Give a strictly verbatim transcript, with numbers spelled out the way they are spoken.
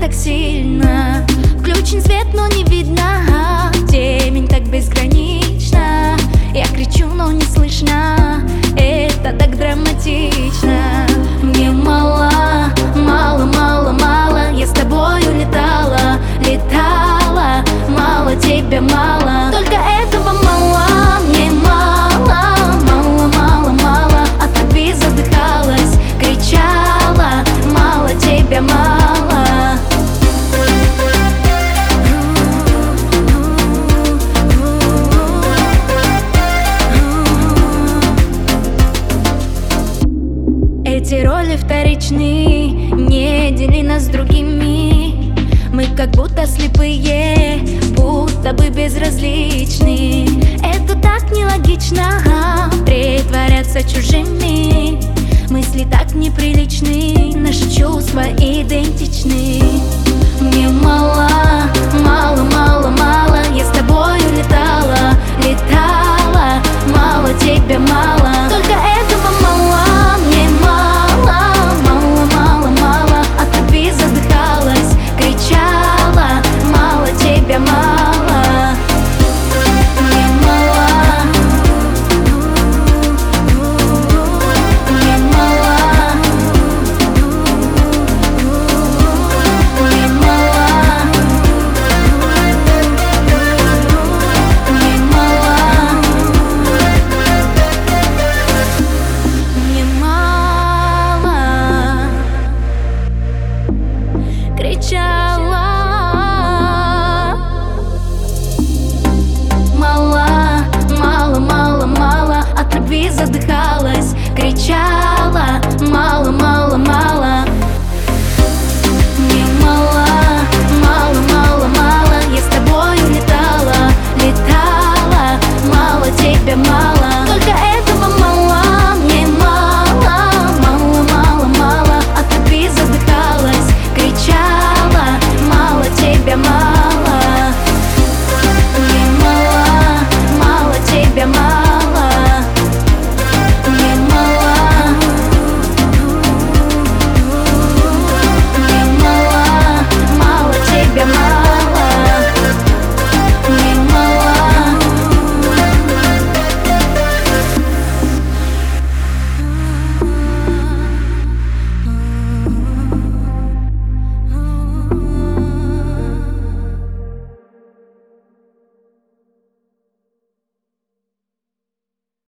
так сильно. Включен свет, но не видно, темень так безгранична. Я кричу, но не слышно, это так драматично. Мне мало, мало, мало, мало. Я с тобою летала, летала. Мало тебе, мало. Только этого мало, мне мало. Мало, мало, мало. От любви задыхалась, кричала. Мало тебе, мало. Эти роли вторичны, не дели нас с другими. Мы как будто слепые, будто бы безразличны. Это так нелогично, притворяться чужими. Мысли так неприличны, наши чувства идентичны. Мне мало, мало, мало, мало. Я с тобою летала, летала. Мало тебе, мало. Только этого мало, мне мало. Мало, мало, мало. От любви задыхалась, кричала. Мало тебе, мало. Мне мало. Мне мало. Мне мало. Мне мало. Мне мало. Кричала. Мало, мало, мало, мало. От любви задыхалась, кричала. Мало,